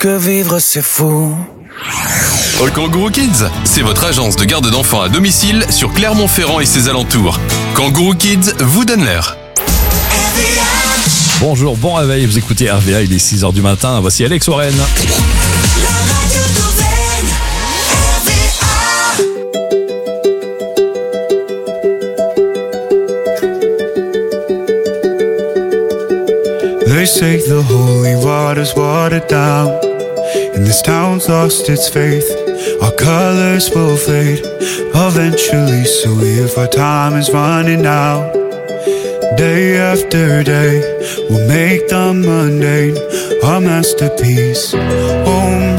que vivre c'est fou. All Kangourou Kids, c'est votre agence de garde d'enfants à domicile sur Clermont-Ferrand et ses alentours. Kangourou Kids vous donne l'heure. Bonjour, bon réveil, vous écoutez RVA, il est 6h du matin, voici Alex Warren. They say the holy water's watered down, and this town's lost its faith. Our colors will fade eventually, so if our time is running out, day after day, we'll make the mundane our masterpiece. Oh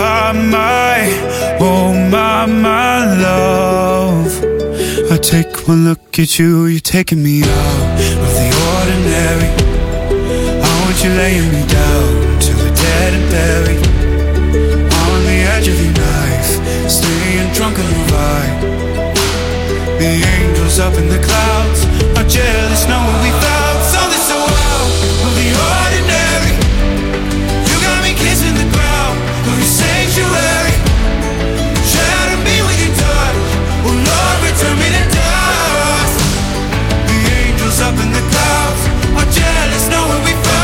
my love, I take one look at you, you're taking me out of the ordinary. You're laying me down till we're dead and buried on the edge of your knife, staying drunk on your vibe. The angels up in the clouds are jealous knowing we found something so out of the ordinary. You got me kissing the ground of your sanctuary. Shatter me with your touch, oh Lord, return me to dust. The angels up in the clouds are jealous knowing we found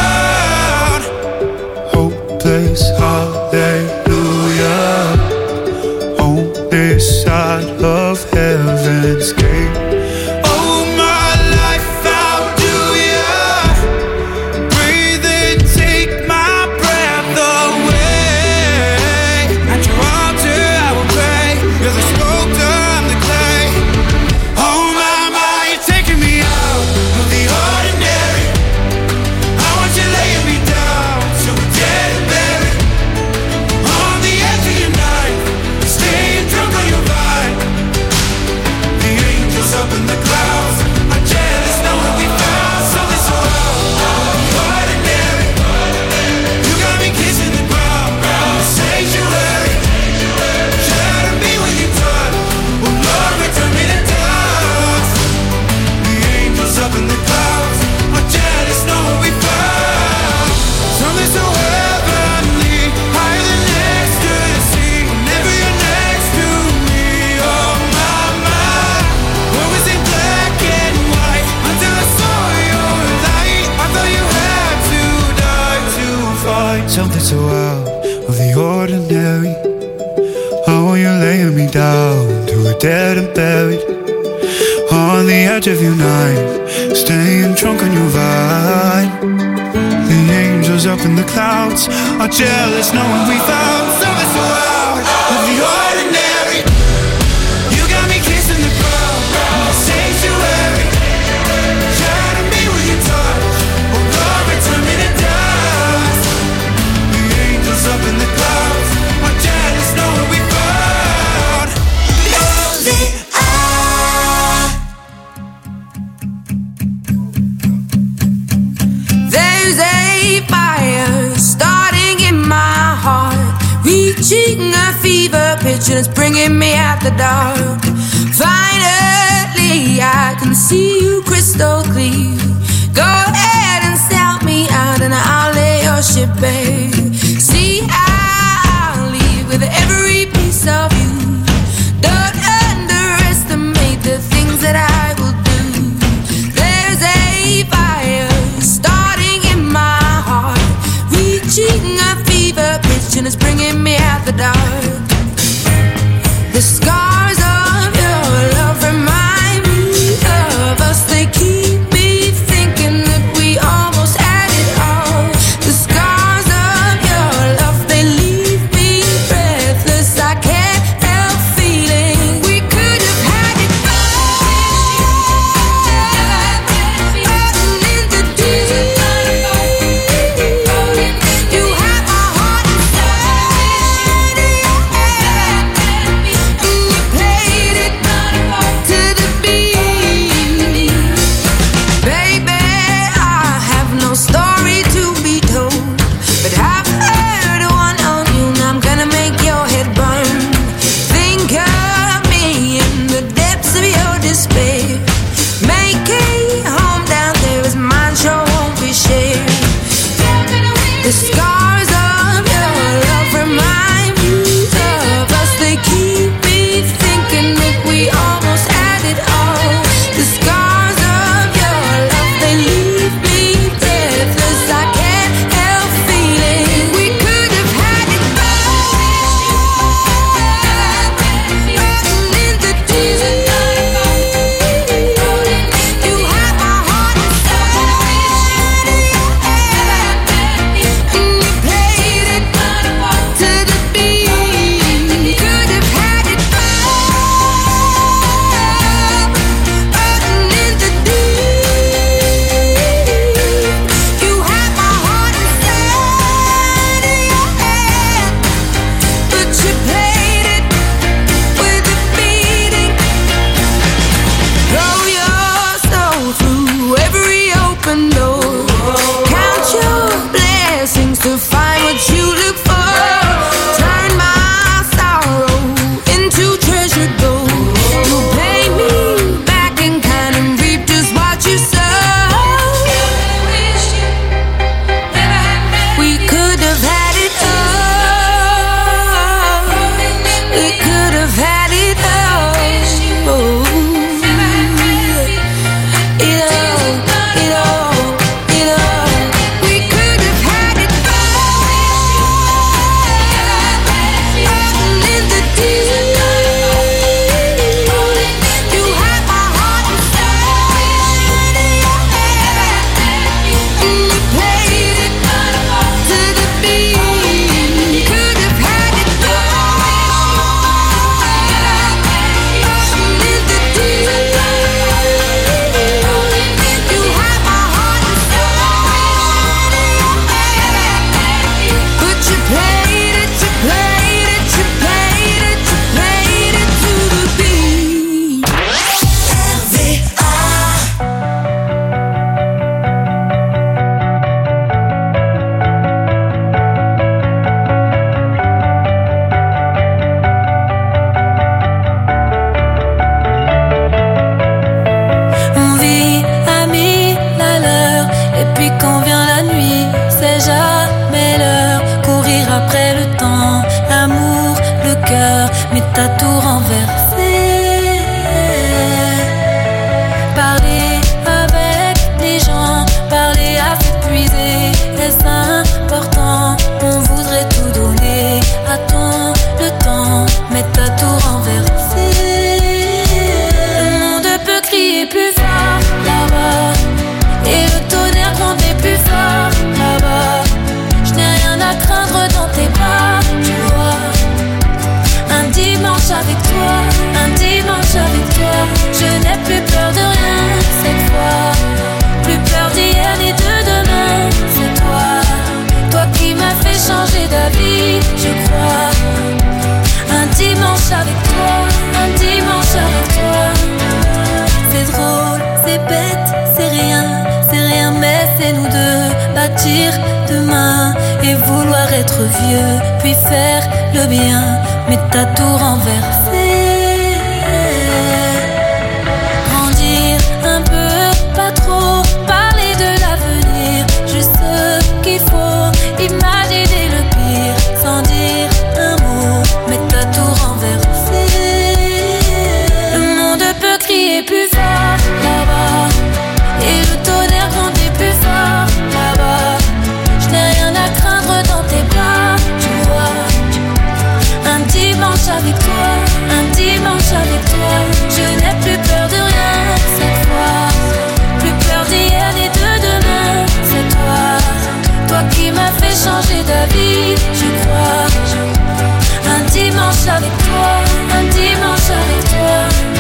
hopeless hallelujah on this side of heaven's gate. Oh my life, how do ya breathe and take my breath away? At your altar I will pray, you're the sculptor, I'm the clay. Oh my, you're taking me out of the ordinary. I want you laying me down till we're dead and buried on the edge of your knife, staying drunk on your vibe. The angels up in the clouds are jealous knowing we found something so ordinary. You got me kissing the ground, sanctuary. Shatter me with your touch, oh Lord, return me to dust. The angels up in the clouds are jealous knowing we found something so heavenly, higher than ecstasy. Whenever you're next to me, oh my, what was in black and white until I saw your light. I thought you had to die to find something so out of the ordinary. Oh, you're laying me down till we're dead and buried on the edge of your knife, staying drunk on your vibe. The angels up in the clouds are jealous knowing we found something so out of the ordinary. You got me kissing the ground, sanctuary. Shatter me with your touch, oh Lord, return me to dust. The angels up in the clouds are jealous knowing we found There's a fire starting in my heart, reaching a fever pitch and it's bringing me out the dark. Finally, I can see you crystal clear. Go ahead and sell me out and I'll lay your ship bare. See, I'll leave with every piece of you. Don't underestimate the things that I will do. There's a fire starting in my heart, reaching a fever pitch and it's bringing me out the dark. The scars of your love remind me of us. They keep me thinking that we almost had it all. The scars of your love, they leave me breathless. I can't help feeling we could have had it all. In the deep, you have my heart inside. le temps, l'amour, le cœur, mais t'as tout renversé. Parler avec les gens, parler à s'épuiser, est-ce important? On voudrait tout donner, attends le temps, mais t'as tout renversé. Le monde peut crier plus fort là-bas, et le tonnerre gronder plus fort là-bas. Je n'ai rien à craindre dans tes bras, tu vois. Un dimanche avec toi, un dimanche avec toi. Je n'ai plus peur de rien cette fois. Plus peur d'hier ni de demain, c'est toi. Toi qui m'as fait changer d'avis, je crois. Un dimanche avec toi, un dimanche avec toi. C'est drôle, c'est bête, c'est rien, mais c'est nous deux. Bâtir demain et vouloir être vieux, puis faire le bien, mais t'as tout renversé. Grandir un peu, pas trop, parler de l'avenir, juste ce qu'il faut, imaginer le pire, sans dire un mot, mais t'as tout renversé. Le monde peut crier plus fort là-bas, et le tonnerre gronder plus fort là-bas. Je n'ai rien à craindre dans tes bras, tu vois. Un dimanche avec toi, un dimanche avec toi. Je n'ai plus peur de rien cette fois. Plus peur d'hier ni de demain, c'est toi. Toi qui m'as fait changer d'avis, je crois. Un dimanche avec toi, un dimanche avec toi.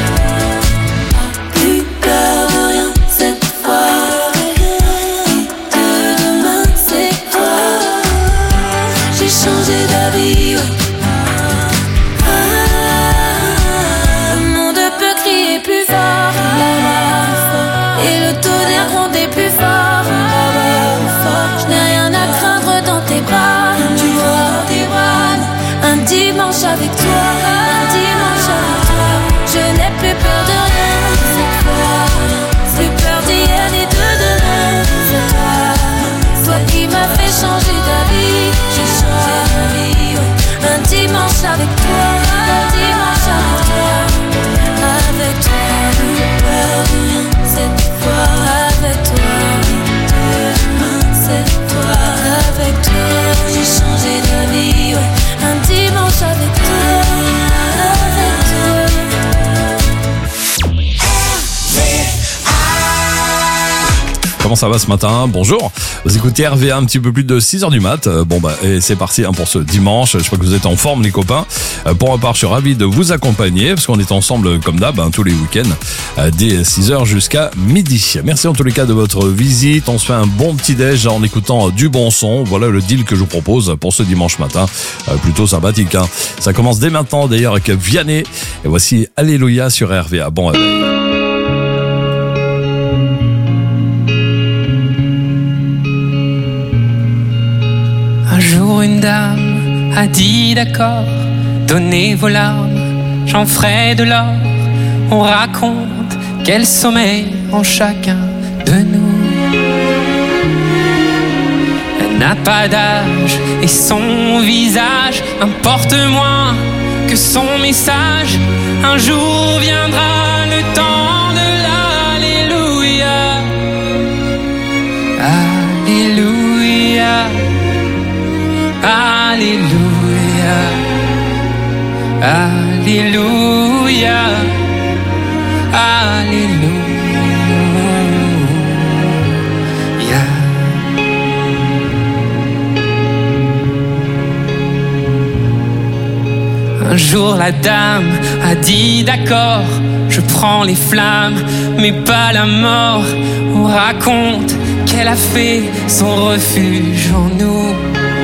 Plus peur de rien cette fois. Et de demain, c'est toi. J'ai changé d'avis, ouais. Le monde peut crier plus fort là-bas, et le tonnerre gronder plus fort là-bas. Je n'ai rien à craindre dans tes bras, tu vois. Un dimanche avec toi, un dimanche avec toi. Je n'ai plus peur de rien cette fois. Plus peur d'hier ni de demain, c'est toi. Toi qui m'as fait changer d'avis, j'ai changé d'avis, ouais. Un dimanche avec toi, un dimanche avec toi. Avec toi, plus peur de rien cette fois. Avec toi, demain c'est toi. Avec toi, j'ai changé d'avis, ouais. Un dimanche avec toi, avec toi. Comment ça va ce matin? Bonjour. Vous écoutez RVA un petit peu plus de 6h du mat. Et c'est parti pour ce dimanche. Je crois que vous êtes en forme les copains. Pour ma part, je suis ravi de vous accompagner parce qu'on est ensemble comme d'hab tous les week-ends dès 6h jusqu'à midi. Merci en tous les cas de votre visite. On se fait un bon petit déj en écoutant du bon son. Voilà le deal que je vous propose pour ce dimanche matin. Plutôt sympathique. Ça commence dès maintenant d'ailleurs avec Vianney. Et voici Alléluia sur RVA. Bon réveil. Un jour une dame a dit d'accord, donnez vos larmes, j'en ferai de l'or. On raconte quel sommeil en chacun de nous. Elle n'a pas d'âge et son visage importe moins que son message. Un jour viendra le temps de l'Alléluia. Alléluia. Alléluia, Alléluia, Alléluia. Un jour la dame a dit d'accord, je prends les flammes, mais pas la mort. On raconte qu'elle a fait son refuge en nous.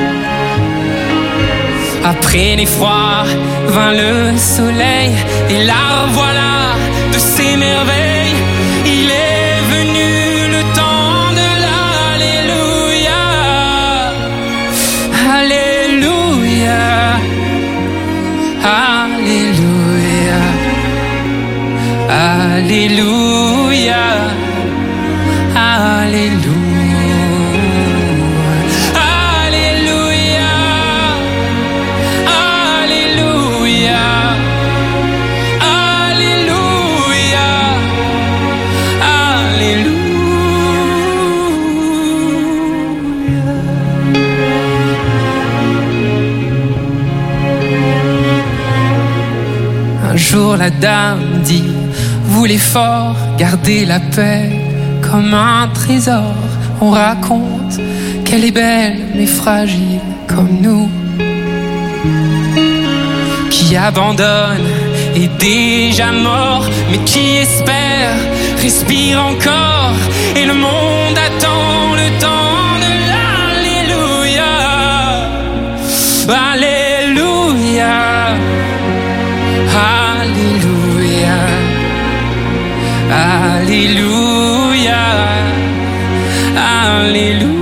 Après l'effroi vint le soleil, et la revoilà de ses merveilles. Il est venu le temps de l'Alléluia. Alléluia. Alléluia. Alléluia. Alléluia. jour la dame dit, vous les forts, gardez la paix comme un trésor. On raconte qu'elle est belle mais fragile comme nous, qui abandonne est déjà mort, mais qui espère respire encore, et le monde attend le temps de l'Alléluia. Alléluia, Alléluia, Alléluia, Alléluia.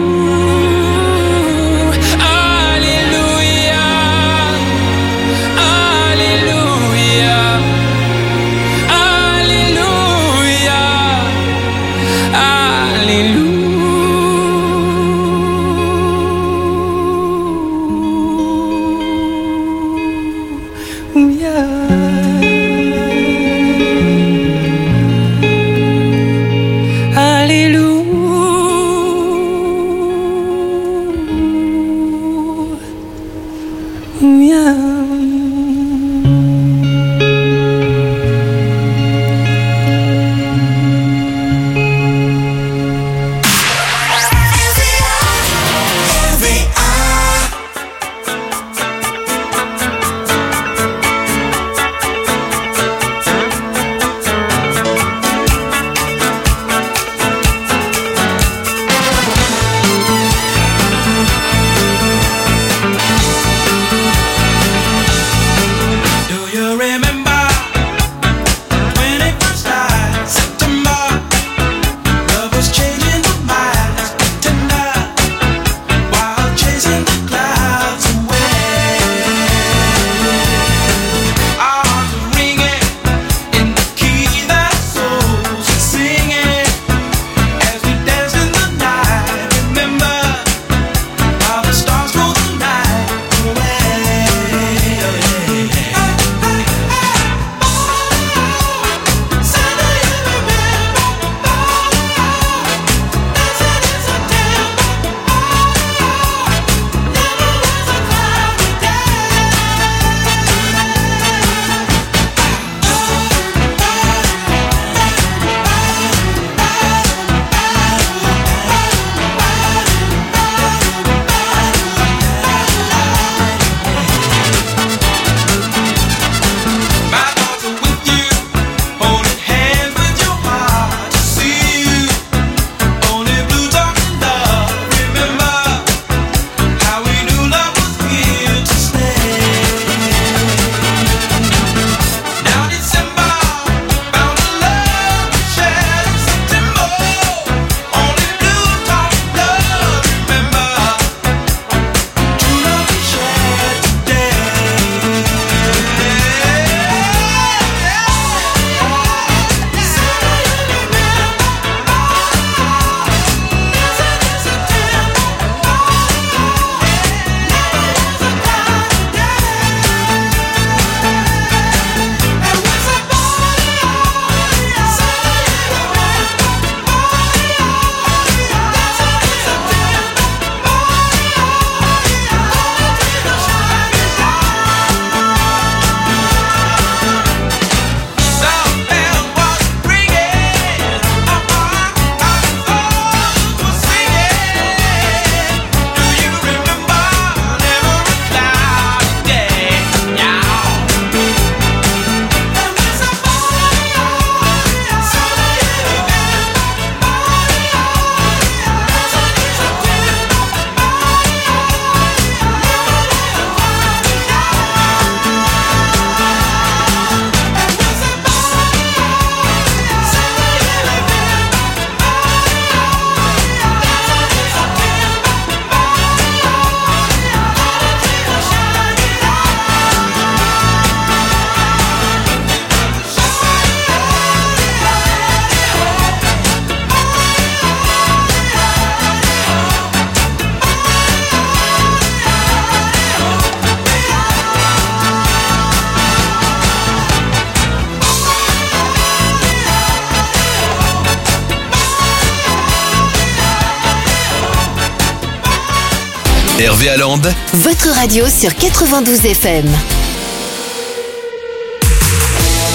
Hervé Allende, votre radio sur 92 FM.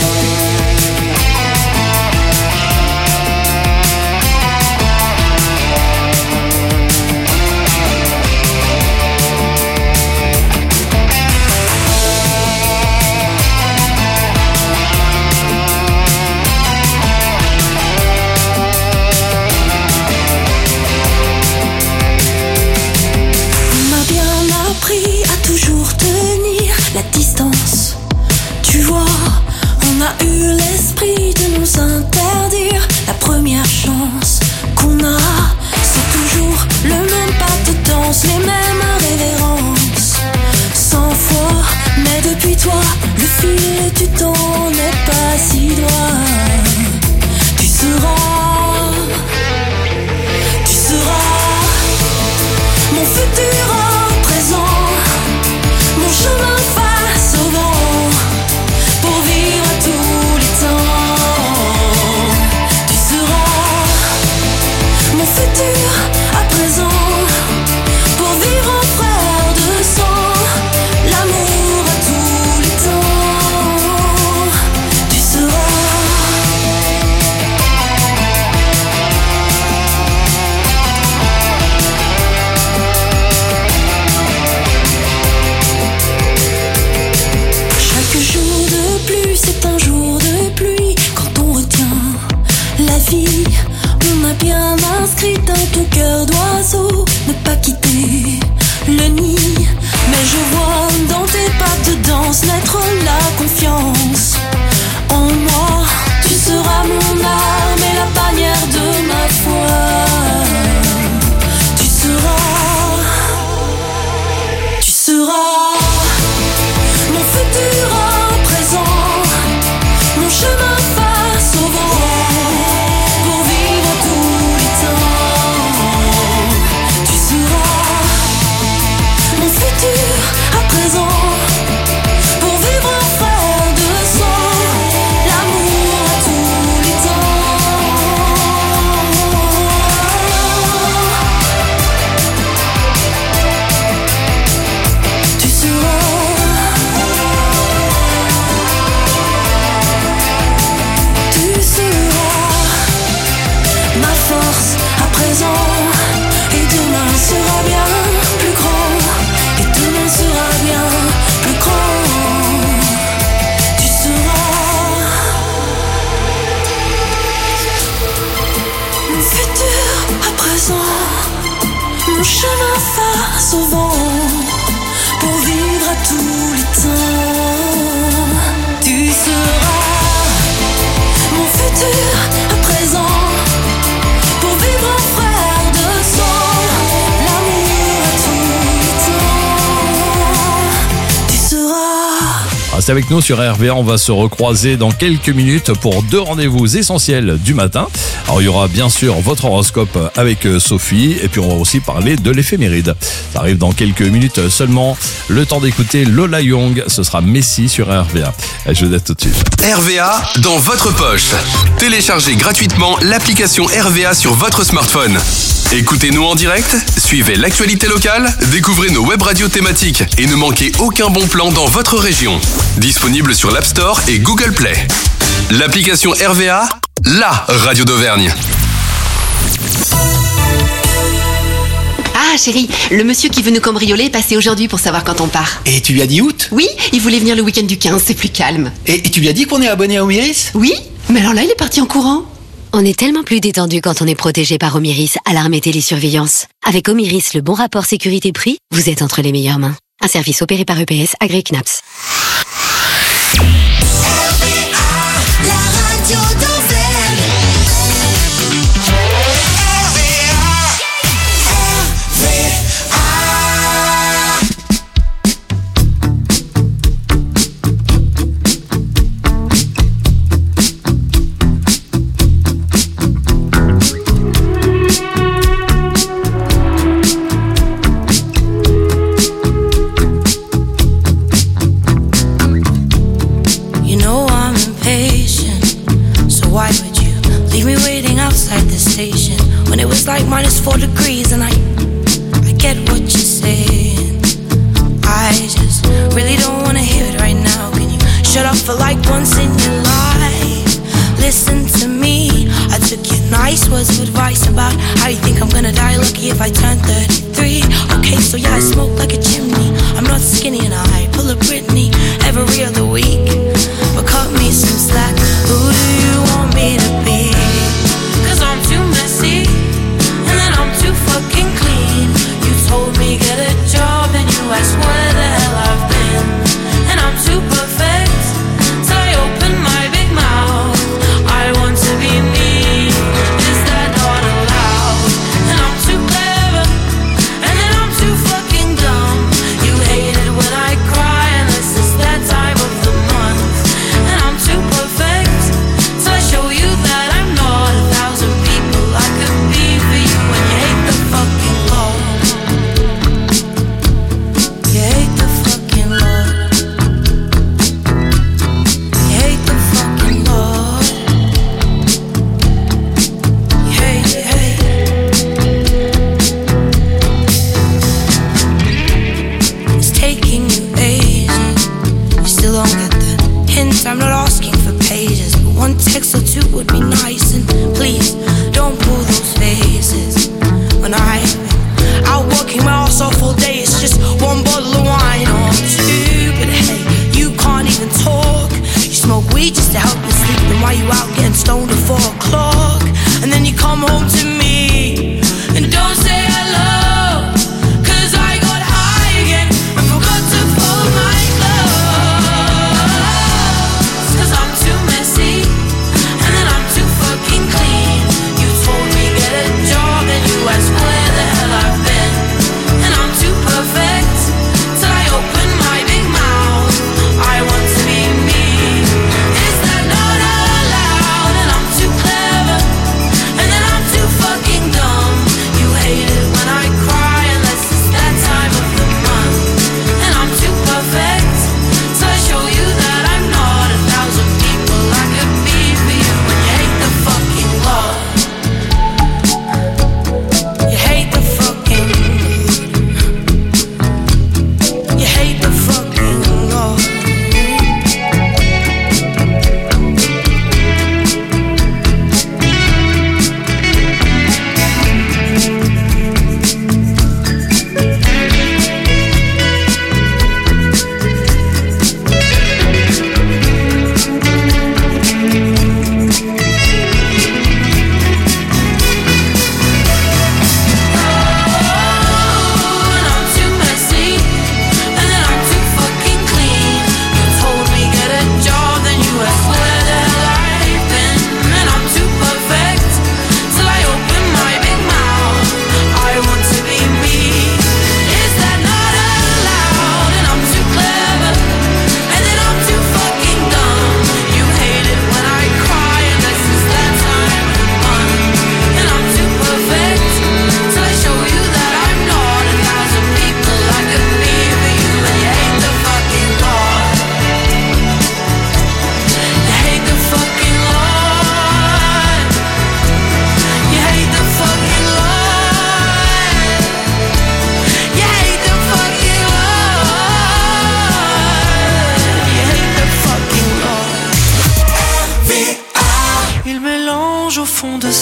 fil, tu t'en es pas si droit. Tu seras mon futur en présent, mon chemin face au vent, pour vivre à tous les temps. Tu seras mon futur à présent, pour vivre en frère de sang, l'amour à tous les temps. Tu chaque jour de pluie, c'est un jour de pluie. Quand on retient la vie, on m'a bien inscrit dans ton cœur d'oiseau. Ne pas quitter le nid, mais je vois dans tes pas de danse naître la confiance en moi. Tu seras mon arme et la bannière de ma foi. Tu seras mon futur en présent, mon chemin face au vent, pour vivre à tous les temps. Tu seras mon futur à présent, pour vivre en frère de sang, l'amour à tous les temps. Tu seras ma force à présent, et demain sera bien plus grand, et demain sera bien plus grand. Tu seras mon futur à présent, mon chemin face au vent, pour vivre à tous les temps. Tu seras mon futur à présent, pour vivre en frère de sang, l'amour à tous les temps. Tu seras. Restez avec nous sur RVA, on va se recroiser dans quelques minutes pour 2 rendez-vous essentiels du matin. Alors il y aura bien sûr votre horoscope avec Sophie, et puis on va aussi parler de l'éphéméride. Ça arrive dans quelques minutes seulement. Le temps d'écouter Lola Young, ce sera Messi sur RVA. Je vous laisse tout de suite. RVA dans votre poche. Téléchargez gratuitement l'application RVA sur votre smartphone. Écoutez-nous en direct, suivez l'actualité locale, découvrez nos web radios thématiques et ne manquez aucun bon plan dans votre région. Disponible sur l'App Store et Google Play. L'application RVA, la radio d'Auvergne. Ah chérie, le monsieur qui veut nous cambrioler est passé aujourd'hui pour savoir quand on part. Et tu lui as dit août? Oui, il voulait venir le week-end du 15, c'est plus calme. Et tu lui as dit qu'on est abonné à Omiris? Oui, mais alors là il est parti en courant. On est tellement plus détendu quand on est protégé par Omiris, alarme et télésurveillance. Avec Omiris, le bon rapport sécurité-prix, vous êtes entre les meilleures mains. Un service opéré par EPS, agréé CNAPS. La radio d'Auvergne. You know I'm impatient, so why would you leave me waiting outside the station when it was like -4 degrees? And I get what you're saying. I just really don't wanna hear it right now. Can you shut up for like once in your life? Listen to me. I took your nice words of advice about how you think I'm gonna die lucky if I turn 33. Okay, so yeah, I smoke like a chimney. I'm not skinny and I pull a Britney every other week. But cut me some slack. Who do you want me to be? 'Cause I'm too messy, and then I'm too fucking clean. You told me get a job and you asked where the hell I've been. And I'm too perfect, so I open my big mouth. I want to be me, is that not allowed? And I'm too clever,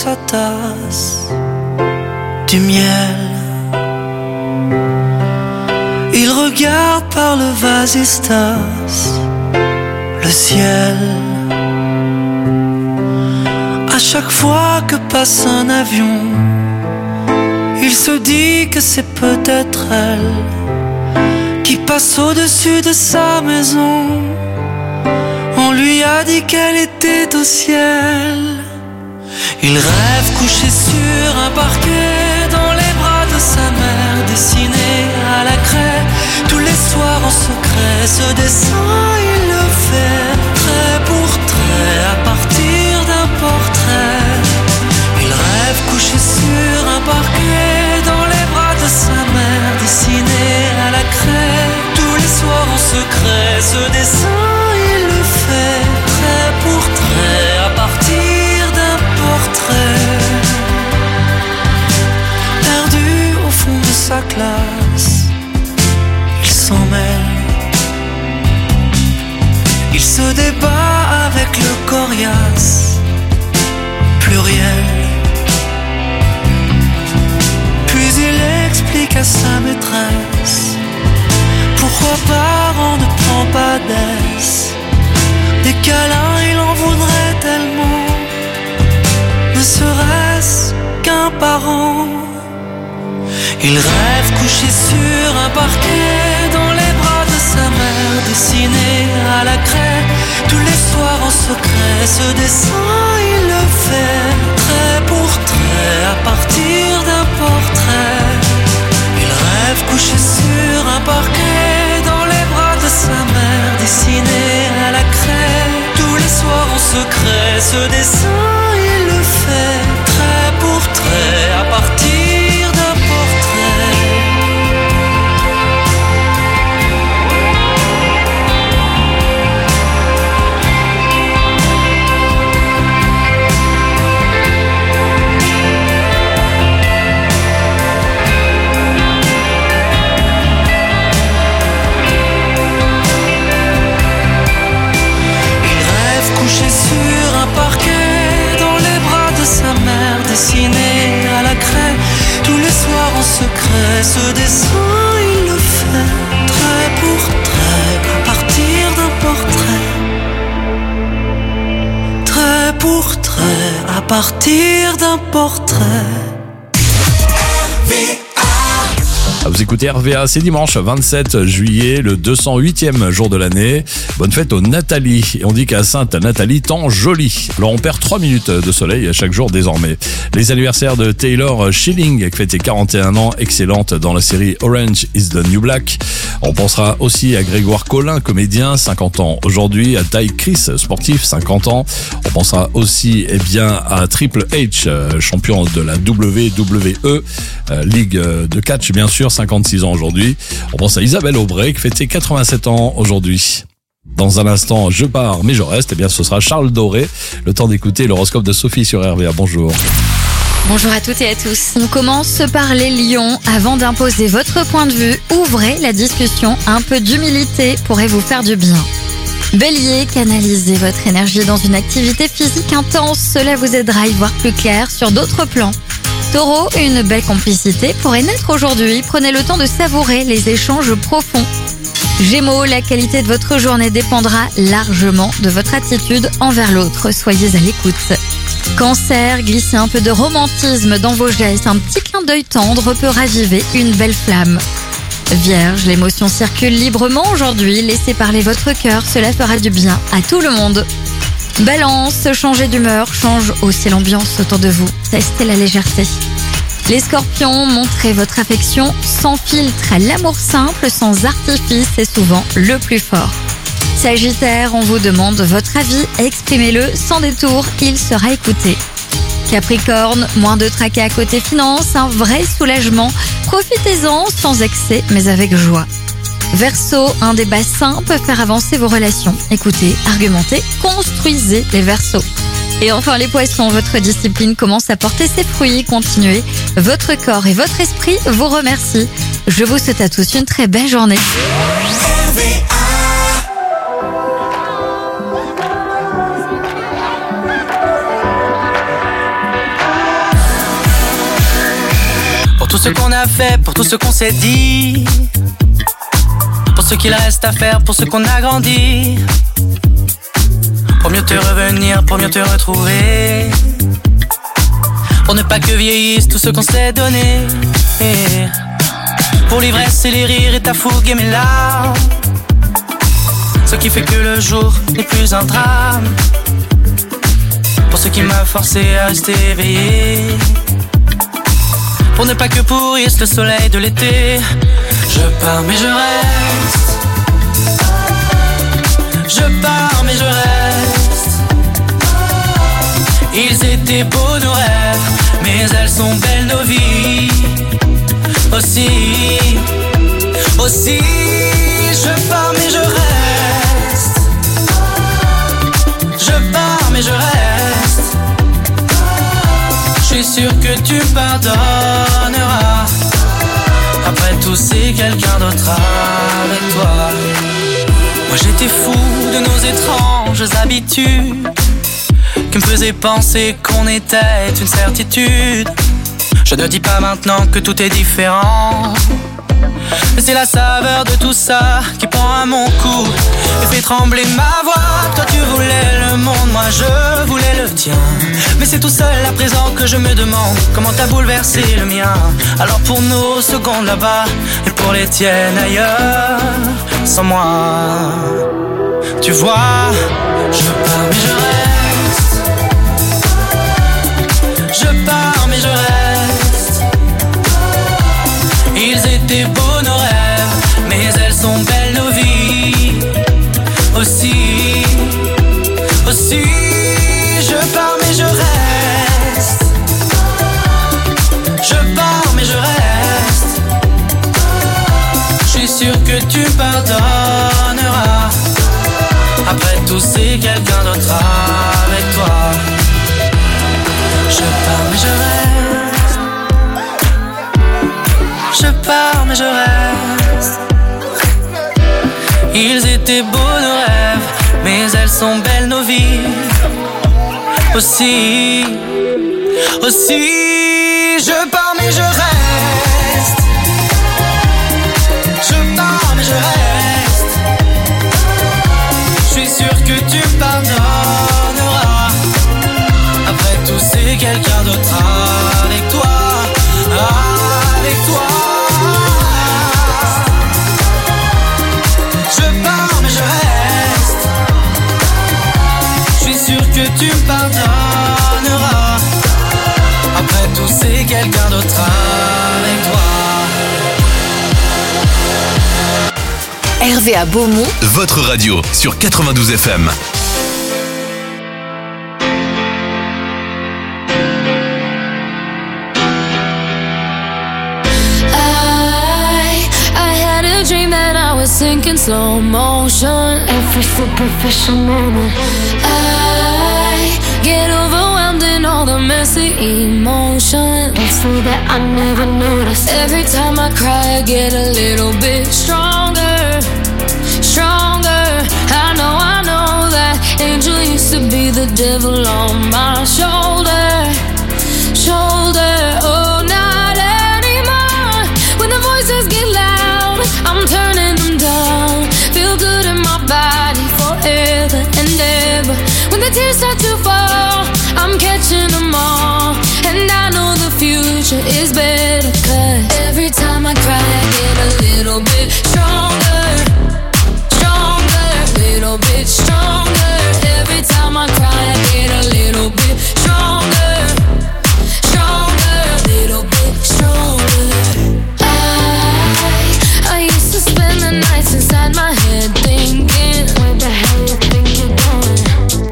sa tasse, du miel. Il regarde par le vasistas le ciel. À chaque fois que passe un avion, il se dit que c'est peut-être elle qui passe au-dessus de sa maison. On lui a dit qu'elle était au ciel. Il rêve couché sur un parquet dans les bras de sa mère, dessiné à la craie tous les soirs en secret. Ce dessin il le fait trait pour trait à partir d'un portrait. Il rêve couché sur un parquet dans les bras de sa mère, dessiné à la craie tous les soirs en secret. Ce dessin il le fait trait pour trait à partir d'un portrait. Perdu au fond de sa classe, il s'en mêle. Il se débat avec le coriace pluriel. Puis il explique à sa maîtresse pourquoi parent ne prend pas d'aise. Des câlins il en voudrait tellement, ne serait-ce qu'un parent. Il rêve couché sur un parquet dans les bras de sa mère, dessiné à la craie tous les soirs en secret. Ce dessin il le fait trait pour trait à partir d'un portrait. Il rêve couché sur un parquet dans les bras de sa mère, dessiné à la craie tous les soirs en secret. Ce dessin il le fait trait pour trait à partir d'un portrait. Couché sur un parquet dans les bras de sa mère, dessiné à la craie tous les soirs en secret. Ce dessin il le fait trait pour trait à partir d'un portrait. Trait pour trait à partir d'un portrait. Vous écoutez RVA, c'est dimanche 27 juillet, le 208e jour de l'année. Bonne fête aux Nathalie. Et on dit qu'à Sainte-Nathalie, tant jolie. Alors on perd 3 minutes de soleil chaque jour désormais. Les anniversaires de Taylor Schilling, qui fête ses 41 ans, excellente dans la série Orange is the New Black. On pensera aussi à Grégoire Collin, comédien, 50 ans aujourd'hui, à Ty Chris, sportif, 50 ans. On pensera aussi à Triple H, champion de la WWE, Ligue de catch bien sûr, 56 ans aujourd'hui. On pense à Isabelle Aubray qui fête ses 87 ans aujourd'hui. Dans un instant, je pars mais je reste. Ce sera Charles Doré. Le temps d'écouter l'horoscope de Sophie sur RVA. Bonjour. Bonjour à toutes et à tous. On commence par les lions. Avant d'imposer votre point de vue, ouvrez la discussion. Un peu d'humilité pourrait vous faire du bien. Bélier, canalisez votre énergie dans une activité physique intense. Cela vous aidera à y voir plus clair sur d'autres plans. Taureau, une belle complicité pourrait naître aujourd'hui. Prenez le temps de savourer les échanges profonds. Gémeaux, la qualité de votre journée dépendra largement de votre attitude envers l'autre. Soyez à l'écoute. Cancer, glissez un peu de romantisme dans vos gestes. Un petit clin d'œil tendre peut raviver une belle flamme. Vierge, l'émotion circule librement aujourd'hui. Laissez parler votre cœur, cela fera du bien à tout le monde. Balance, changer d'humeur change aussi l'ambiance autour de vous. Testez la légèreté. Les scorpions, montrez votre affection sans filtre. L'amour simple, sans artifice, est souvent le plus fort. Sagittaire, on vous demande votre avis, exprimez-le sans détour, il sera écouté. Capricorne, moins de tracas à côté finance, un vrai soulagement. Profitez-en sans excès, mais avec joie. Verseau, un débat sain peut faire avancer vos relations. Écoutez, argumentez, construisez les Verseaux. Et enfin les poissons, votre discipline commence à porter ses fruits. Continuez, votre corps et votre esprit vous remercient. Je vous souhaite à tous une très belle journée. tout ce qu'on a fait, pour tout ce qu'on s'est dit, pour ce qu'il reste à faire, pour ce qu'on a grandi, pour mieux te revenir, pour mieux te retrouver, pour ne pas que vieillisse tout ce qu'on s'est donné, pour l'ivresse et les rires et ta fougue et mes larmes, ce qui fait que le jour n'est plus un drame, pour ce qui m'a forcé à rester éveillé, pour ne pas que pourrisse le soleil de l'été. Je pars mais je reste, je pars mais je reste. Ils étaient beaux nos rêves, mais elles sont belles nos vies aussi, aussi. Je pars mais je reste, je pars mais je reste. Je suis sûr que tu pardonneras. Après tout c'est quelqu'un d'autre avec toi. Moi j'étais fou de nos étranges habitudes qui me faisaient penser qu'on était une certitude. Je ne dis pas maintenant que tout est différent, mais c'est la saveur de tout ça qui prend à mon cou et fait trembler ma voix. Toi tu voulais le monde, moi je voulais le tien, mais c'est tout seul à présent que je me demande comment t'as bouleversé le mien. Alors pour nos secondes là-bas et pour les tiennes ailleurs, sans moi, tu vois, je pars mais je reste, je pars mais je reste. Ils étaient beaux nos rêves, mais elles sont belles nos vies aussi, aussi. Je pars mais je reste, je pars mais je reste. Je suis sûr que tu pardonneras. Après tout c'est quelqu'un d'autre avec toi. Je pars mais je reste, je pars mais je reste. Ils étaient beaux nos rêves, mais elles sont belles nos vies aussi, aussi. Je pars mais je reste, je pars mais je reste. Je suis sûr que tu pardonneras. Après tout c'est quelqu'un d'autre avec toi, avec toi. Je pars mais je reste. Je suis sûr que tu pardonneras. Après tout c'est quelqu'un d'autre avec toi. RVA Beaumont, Votre radio sur 92 FM. Dream that I was sinking slow motion. Every superficial moment, I get overwhelmed in all the messy emotions. It's so that I never noticed. Every time I cry, I get a little bit stronger, stronger. I know that angel used to be the devil on my shoulder, shoulder. Oh, not anymore. When the voices get loud, I'm turning them down. Feel good in my body forever and ever. When the tears start to fall, I'm catching them all. And I know the future is better, 'cause every time I cry I get a little bit stronger, stronger, little bit stronger. Every time I cry I get a little bit stronger, stronger, little bit stronger. I used to spend the nights inside my head thinking, where the hell you think you're going?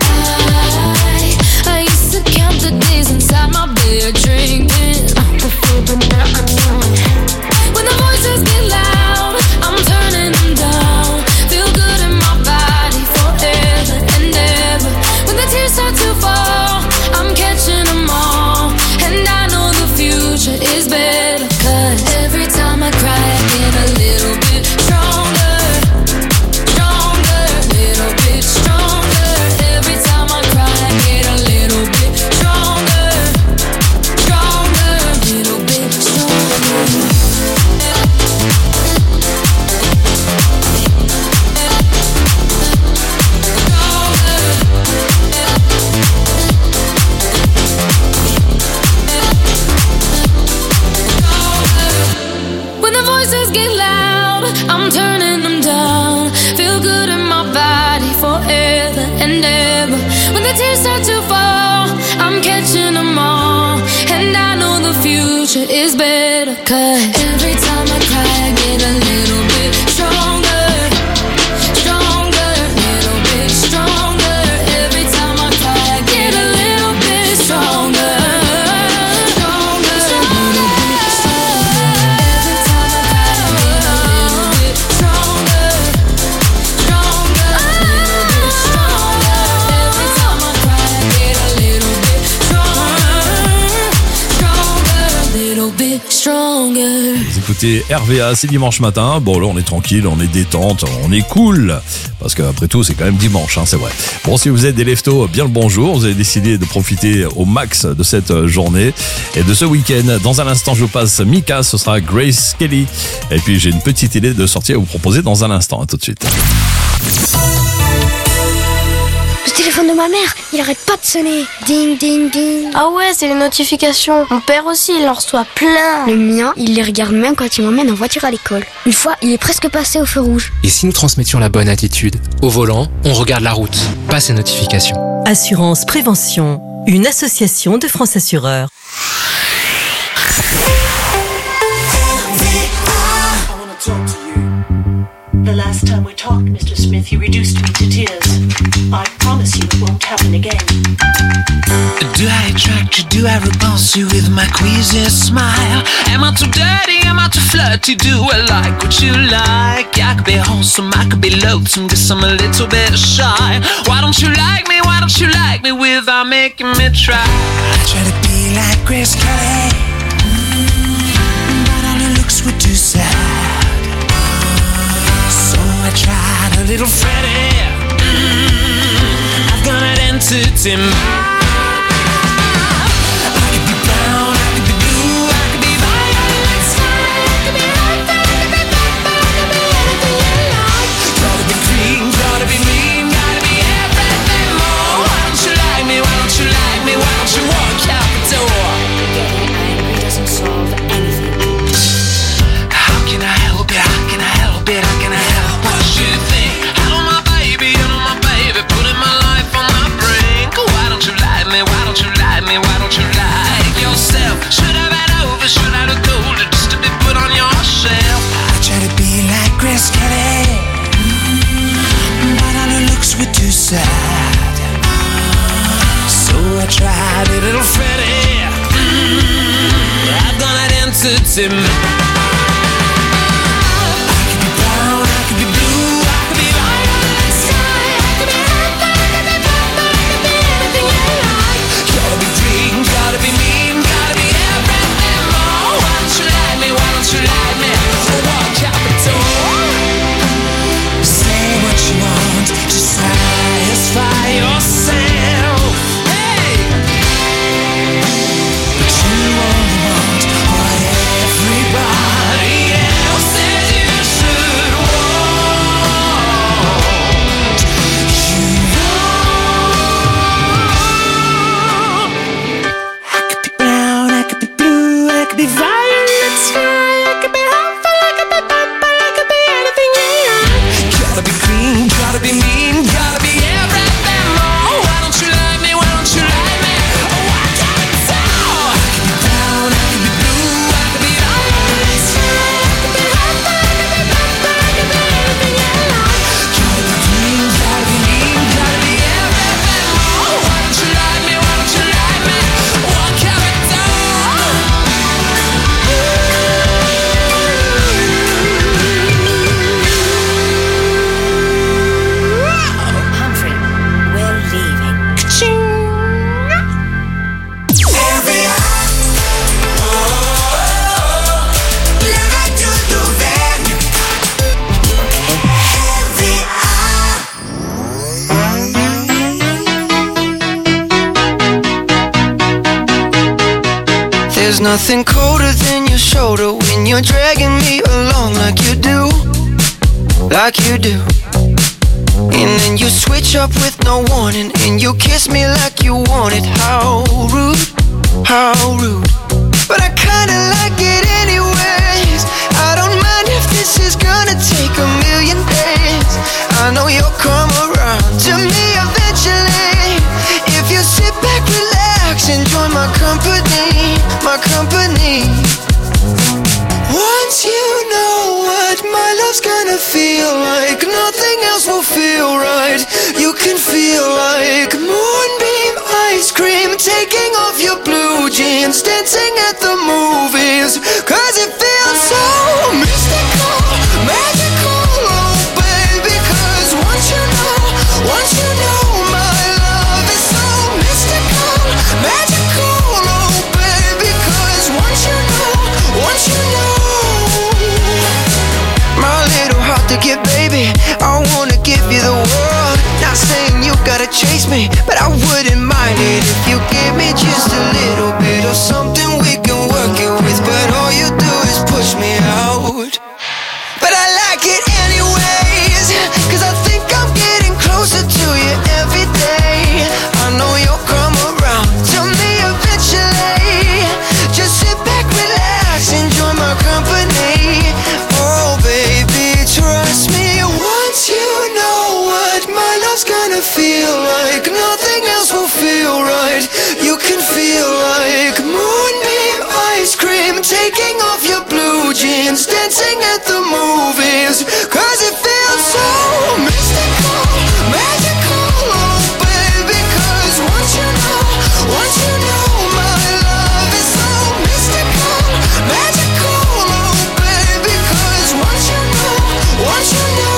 I used to count the days inside my bed drinking, the food but now I know it. When to start to fall. I'm catching them all, and I know the future is better. 'Cause every time I cry, I get a little bit stronger, stronger, little bit stronger. Every time I cry, I get a little bit stronger, stronger, little bit stronger. Every time I cry, I get a little bit stronger, stronger, little bit stronger. Every time I cry, I get a little bit stronger, stronger, little bit stronger. Vous écoutez RVA, c'est dimanche matin. Bon, là, on est tranquille, on est détente, on est cool. Parce qu'après tout, c'est quand même dimanche, hein, c'est vrai. Bon, si vous êtes des leftos, bien le bonjour. Vous avez décidé de profiter au max de cette journée et de ce week-end. Dans un instant, je vous passe Mika, ce sera Grace Kelly. Et puis, j'ai une petite idée de sortie à vous proposer dans un instant. À tout de suite. Le téléphone de ma mère, il arrête pas de sonner. Ding, ding, ding. Ah ouais, c'est les notifications. Mon père aussi, il en reçoit plein. Le mien, il les regarde même quand il m'emmène en voiture à l'école. Une fois, il est presque passé au feu rouge. Et si nous transmettions la bonne attitude? Au volant, on regarde la route, pas ces notifications. Assurance Prévention, une association de France Assureurs. The last time we talked, Mr. Smith, you reduced me to tears. I promise you it won't happen again. Do I attract you? Do I repulse you with my queasy smile? Am I too dirty? Am I too flirty? Do I like what you like? I could be wholesome, I could be loathsome, guess I'm a little bit shy. Why don't you like me? Why don't you like me without making me try? I try to be like Grace Kelly, but all her looks were too sad. So I tried a little Freddie. I've got an entity mind. I could be brown, I could be blue, I could be violet sky. I could be red, I could be purple, I could be anything you like. Gotta be green, gotta be mean, gotta be everything more. Why don't you like me? Why don't you like me? Why don't you walk out the door? Getting angry doesn't solve anything. How can I help it? How can I help it? How can I help what you think? Hello my baby, putting my life on my brink. Why don't you like me? Why don't you like me? Why don't you like yourself? Should I been over? Should I have told you just to be put on your shelf? I try to be like Grace Kelly, but all her looks were too sad. So I tried a little Freddie. I've gone an entity mind. Yourself, hey, but you only want what everybody else says you should want. You know, I could be brown, I could be blue, I could be violet sky, I could be hopeful, I could be purple, I could be anything you like. Gotta be green, gotta be mean, gotta be everything. There's nothing colder than your shoulder when you're dragging me along like you do, like you do. And then you switch up with no warning, and you kiss me like you want it. How rude, how rude. But I kinda like it anyways. I don't mind if this is gonna take a million days. I know you'll come around to me eventually. my company. Once you know what my love's gonna feel like, nothing else will feel right. You can feel like moonbeam ice cream, taking off your blue jeans, dancing at the movies. Cause it feels so mystical, magical, oh baby. Cause once you know my love is so mystical, magical, oh baby. Cause once you know my little heart to give, baby, I wanna give you the world. Not saying you gotta chase me, but I wouldn't mind it if you give me just a little bit of something we can work it with. But all you do is push me out. But I like it anyways, cause I think I'm getting closer to you every day. I know you'll come around to me eventually. Just sit back, relax, enjoy my company. Oh baby, trust me. Once you know what my love's gonna feel like, nothing else will feel right. You can feel like moonbeam ice cream, taking off your blue jeans, dancing at the movies. Cause it feels so mystical, magical, oh baby. Cause once you know my love is so mystical, magical, oh baby. Cause once you know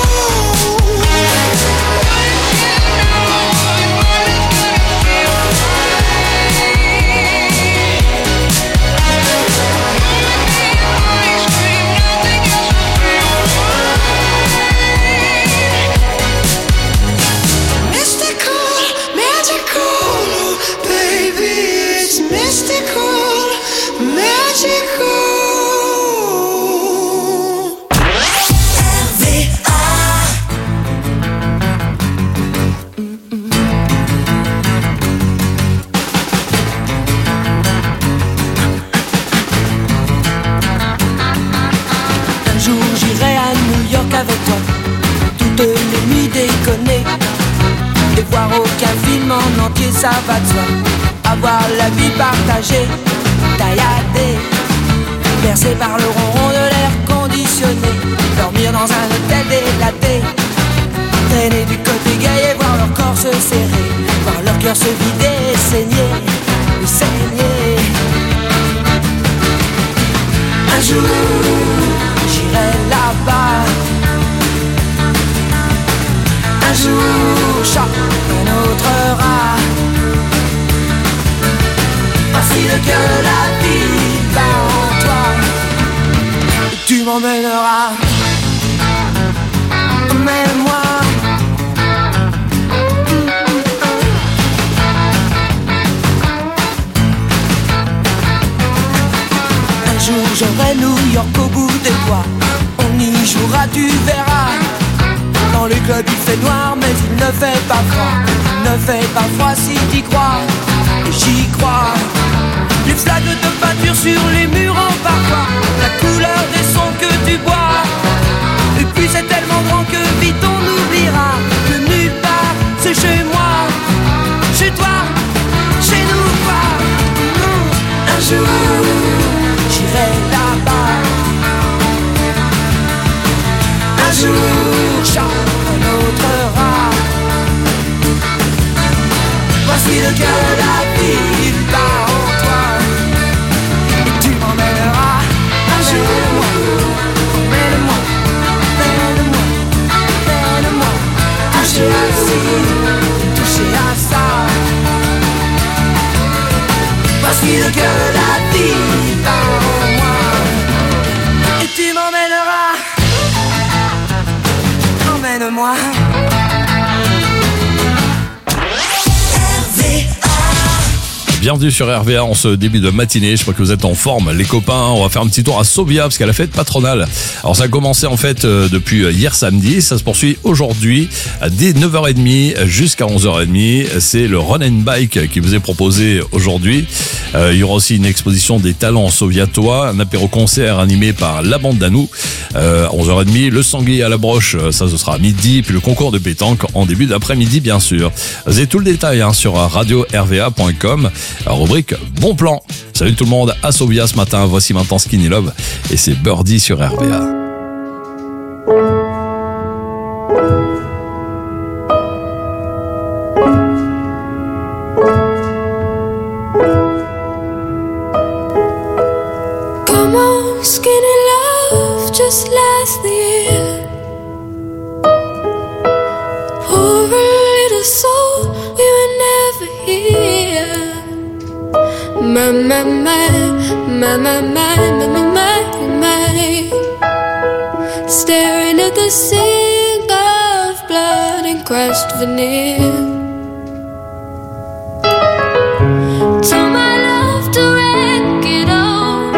avec toi, toutes les nuits déconner, et voir aucun film en entier, ça va de soi. Avoir la vie partagée, tailladée, bercée par le ronron de l'air conditionné, dormir dans un hôtel délaté, traîner du côté gay et voir leur corps se serrer, voir leur cœur se vider et saigner. Un jour, j'irai là-bas. Un jour, un autre rat. Facile que la vie bat en toi. Et tu m'emmèneras. Emmène-moi. Un jour, j'aurai New York au bout des bois. On y jouera, tu verras. Dans les clubs il fait noir mais il ne fait pas froid. Il ne fait pas froid si t'y crois. Et j'y crois. Les flaques de peinture sur les murs en parfois. La couleur des sons que tu bois. Et puis c'est tellement grand que vite on oubliera que nulle part c'est chez moi. Chez toi, chez nous pas. Un jour j'irai là-bas. Un jour, un autre rat. Voici le cœur de la vie bat en toi. Et tu m'emmèneras un jour. Emmène-moi, emmène-moi, emmène-moi. Toucher à ci, toucher à ça. Voici le cœur de la vie bat en moi. Et tu m'emmèneras. Emmène-moi. Bienvenue sur RVA en ce début de matinée. J'espère que vous êtes en forme, les copains. On va faire un petit tour à Sovia parce qu'il y a la fête patronale. Alors ça a commencé en fait depuis hier samedi. Ça se poursuit aujourd'hui dès 9h30 jusqu'à 11h30. C'est le Run and Bike qui vous est proposé aujourd'hui. Il y aura aussi une exposition des talents soviatois, un apéro-concert animé par la bande d'Anou. 11h30, le sanglier à la broche, ça ce sera à midi. Puis le concours de pétanque en début d'après-midi bien sûr. Vous avez tout le détail sur radio-rva.com. rubrique Bon Plan. Salut tout le monde, à Sofia ce matin, voici maintenant Skinny Love et c'est Birdie sur RVA. Come on, skinny love, just last the year. Poor little soul, we were never here. My, my, my, my, my, my, my, my, my. Staring at the sink of blood and crushed veneer. Told my love to wreck it all.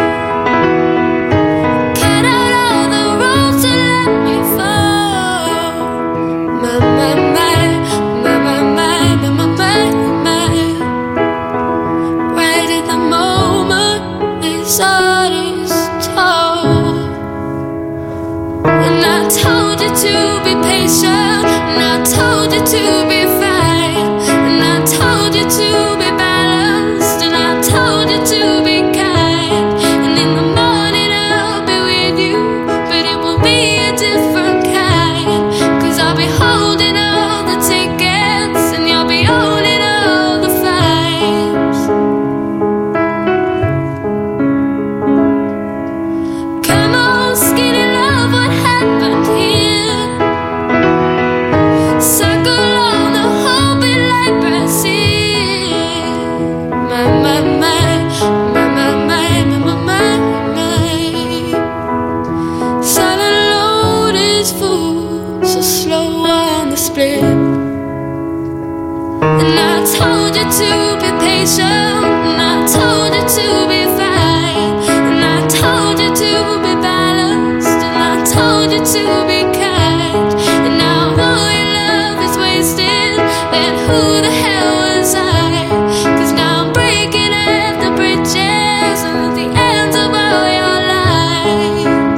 Cut out all the roads to let me fall. My, my, my, my, my, my, my, my, my, my. Right at the moment his heart is told. And I told you to be patient, and I told you to be fine, and I told you to be balanced, and I told you to be kind. And in the morning I'll be with you, but it will be a different kind. 'Cause I'll be holding all the tickets, and you'll be holding all the fines. Come on, skinny love, what happened here? Circle on the whole bit like Brazil. My, my, my, my, my, my, my, my, my. Silent load is full, so slow on the split. And I told you to be patient, and I told you to be fine, and I told you to be balanced, and I told you to be kind. And now all your love is wasted, then who the hell was I? 'Cause now I'm breaking at the bridges and at the ends of all your lies.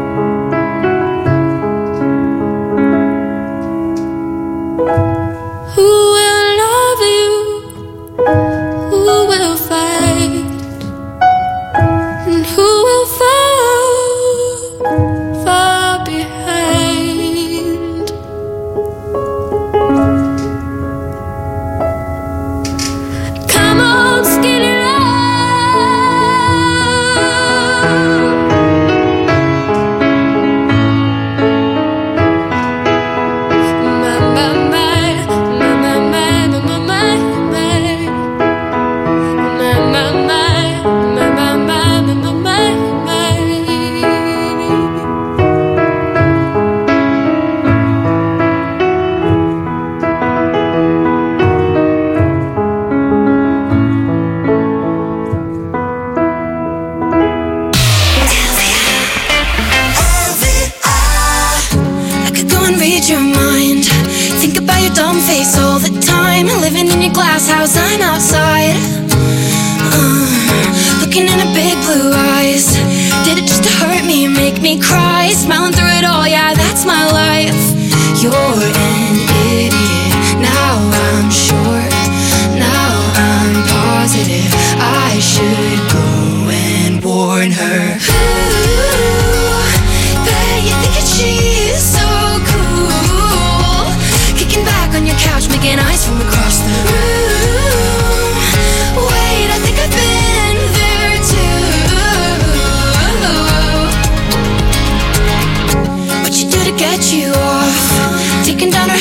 Who will love you? Who will fight? And who will fall far behind? Come on, skinny I could go and read your mind. Think about your dumb face all the time. Living in your glass house, I'm outside. Looking in her big blue eyes. Did it just to hurt me and make me cry? Smiling through it all, yeah, that's my life. You're an idiot. Now I'm sure. Now I'm positive. I should go and warn her. Ooh, bet you think that she is so cool. Kicking back on your couch, making eyes from across the room. Wait, I think I've been there too. What you do to get you off? Taking down her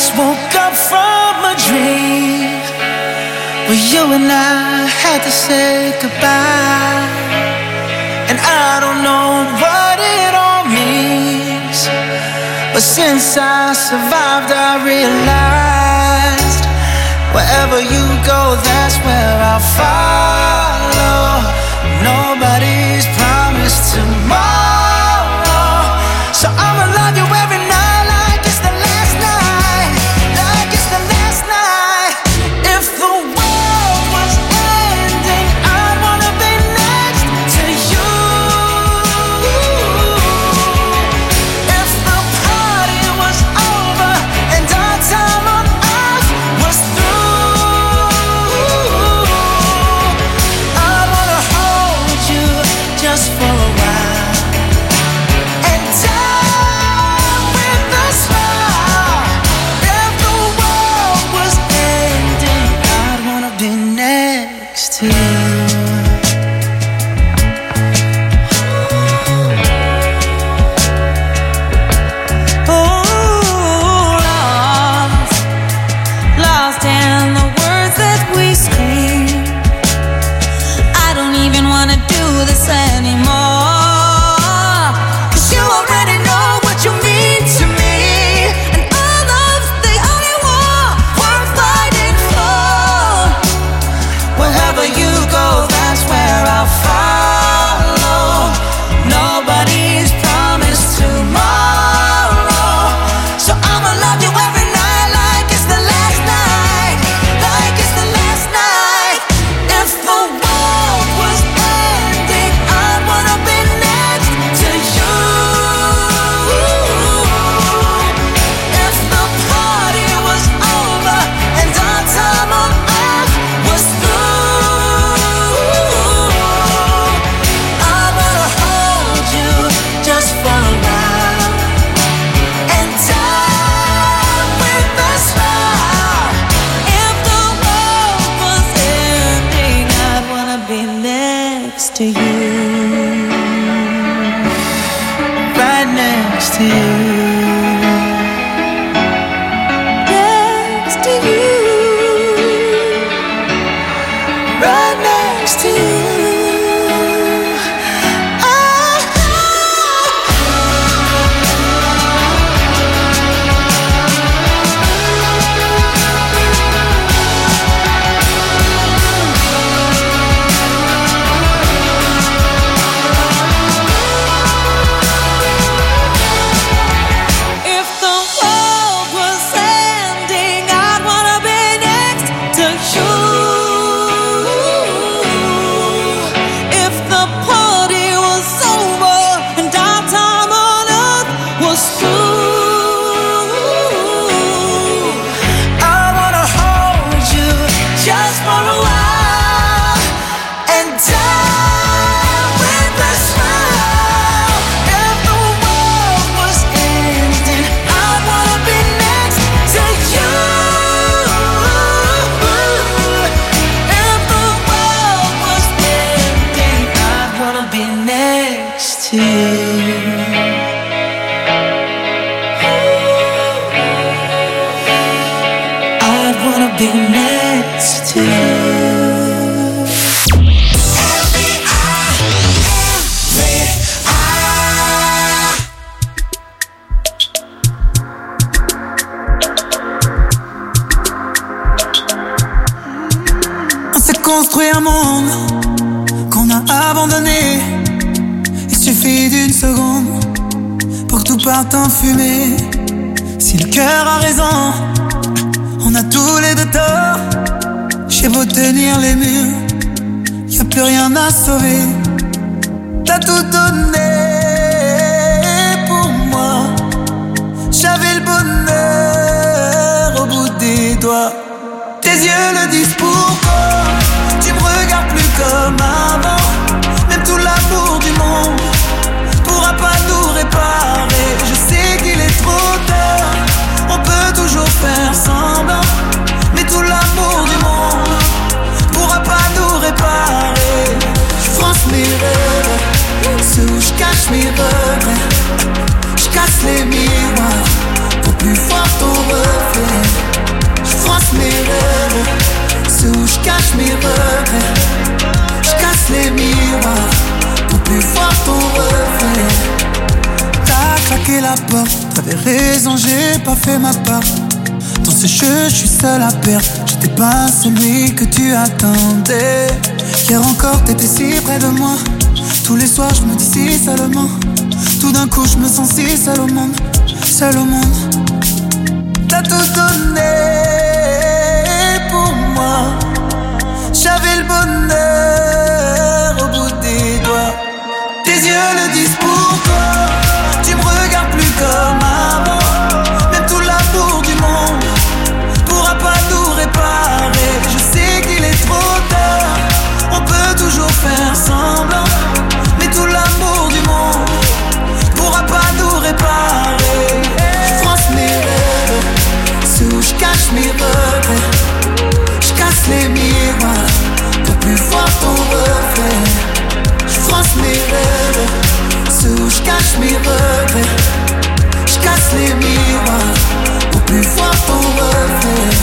just woke up from a dream where you and I had to say goodbye. And I don't know what it all means, but since I survived I realized wherever you go, that's where I'll follow. Nobody's promised tomorrow, so I'ma love you every night like it's the last night, like it's the last night. If the world was ending, I'd wanna be next to you. If the party was over and our time on earth was through, I wanna hold you just for a while and die with a smile. If the world was ending, I'd wanna be next to you. Lost in the words that we scream. I don't even wanna do this anymore, 'cause you already know what you mean to me, and our love's the only war worth fighting for. Wherever you go, that's where I'll follow. Nobody's promised tomorrow, so I'ma love you every night like it's the last night, like it's the last night. If the world was ending, I'd wanna be next to you. If the party was over and our time on earth was through, I wanna hold you just for a while and die with a smile. If the world was ending, I'd wanna be next to you, Right next to you. next to you, Right next to you. if the world was ending, I'd wanna be next to you. If the party was over and our time on earth was through, I wanna hold you just for a while and die with a smile. If the world was ending, I'd wanna be next to you. If the world was ending, I'd wanna be next to you. I'd wanna be next to you. On s'est construit un monde qu'on a abandonné. Il suffit d'une seconde pour que tout parte en fumée. Si le cœur a raison, on a tous les deux tort. J'ai beau tenir les murs, y a plus rien à sauver. T'as tout donné pour moi. J'avais le bonheur au bout des doigts. Tes yeux le disent pourquoi. Tu me regardes plus comme avant. Même tout l'amour du monde pourra pas nous réparer. Je sais qu'il est trop tard, on peut toujours faire semblant, mais tout l'amour du monde pourra pas nous réparer. Je France mes rêves, ceux où je cache mes regrets. Je casse les miroirs pour plus voir ton reflet. la porte. T'avais raison, j'ai pas fait ma part. Dans ce jeu, je suis seul à perdre. J'étais pas celui que tu attendais. Hier encore, t'étais si près de moi. Tous les soirs, je me dis si seulement. Tout d'un coup, je me sens si seul au monde. Seul au monde. T'as tout donné pour moi. J'avais le bonheur au bout des doigts. Tes yeux le disent pour toi. Tu me regardes plus comme avant. Même tout l'amour du monde pourra pas nous réparer. Je sais qu'il est trop tard. On peut toujours faire semblant. Mais tout l'amour du monde pourra pas nous réparer. Je France mes rêves, ceux où je cache mes regrets. Je casse les miroirs pour plus voir ton reflet. Je France mes rêves, ceux où je cache mes regrets. Je casse les miroirs pour plus voir ton reflet.